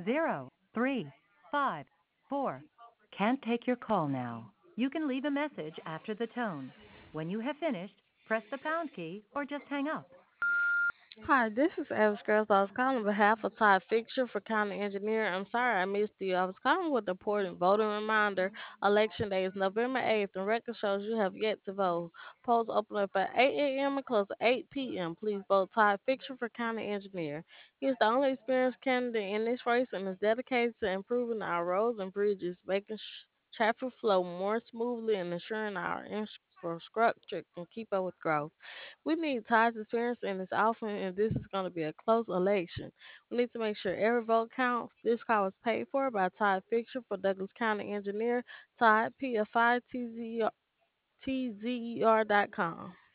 035 can't take your call now. You can leave a message after the tone. When you have finished, press the pound key or just hang up. Hi, this is Avis Girls. I was calling on behalf of Todd Fixture for County Engineer. I'm sorry I missed you. I was calling with an important voting reminder. Election day is November 8th, and record shows you have yet to vote. Polls open up at 8 a.m. and close at 8 p.m. Please vote Todd Fixture for County Engineer. He is the only experienced candidate in this race and is dedicated to improving our roads and bridges, making traffic flow more smoothly and ensuring our infrastructure can keep up with growth. We need Todd's experience in this often, and this is going to be a close election. We need to make sure every vote counts. This call was paid for by Todd Fisher for Douglas County Engineer, Todd, PFI, TZER.com.